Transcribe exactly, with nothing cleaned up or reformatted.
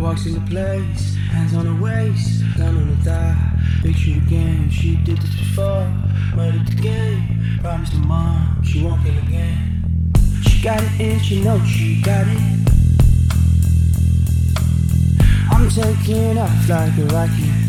walks into place, hands on her waist, gun on her thigh. Picture the game, she did this before. Murdered the game, promised her mom she won't kill again. She got it in, she knows she got it. I'm taking off like a rocket.